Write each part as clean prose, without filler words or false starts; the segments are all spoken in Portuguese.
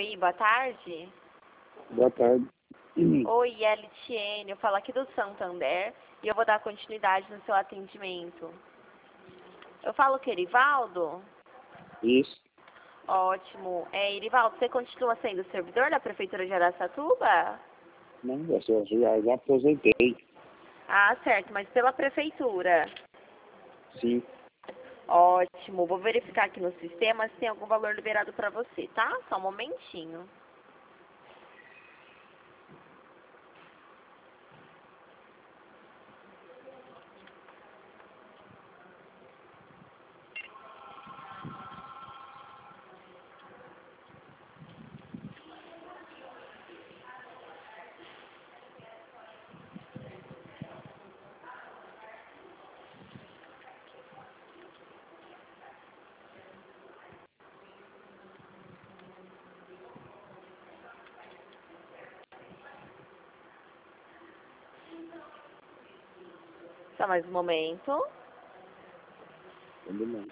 Oi, boa tarde. Boa tarde. Oi, Elitiene, eu falo aqui do Santander e eu vou dar continuidade no seu atendimento. Eu falo com Erivaldo? Isso. Ótimo. Erivaldo, você continua sendo servidor da Prefeitura de Araçatuba? Não, já aposentei. Ah, certo, mas pela Prefeitura. Sim. Ótimo. Vou verificar aqui no sistema se tem algum valor liberado para você, tá? Só um momentinho. Só mais um momento. Combinado.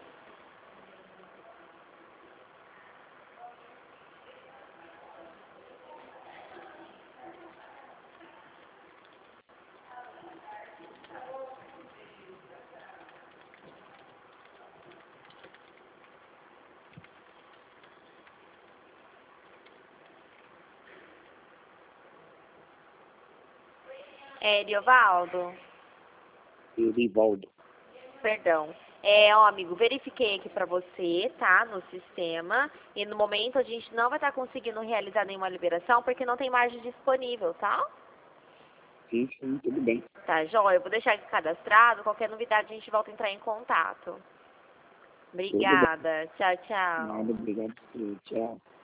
Erivaldo? Erivaldo. Perdão. Amigo, verifiquei aqui pra você, tá, no sistema, e no momento a gente não vai estar conseguindo realizar nenhuma liberação porque não tem margem disponível, tá? Sim, tudo bem. Tá, joia, eu vou deixar aqui cadastrado, qualquer novidade a gente volta a entrar em contato. Tudo bem. Obrigada, tchau, tchau. Nada, obrigado. Tchau.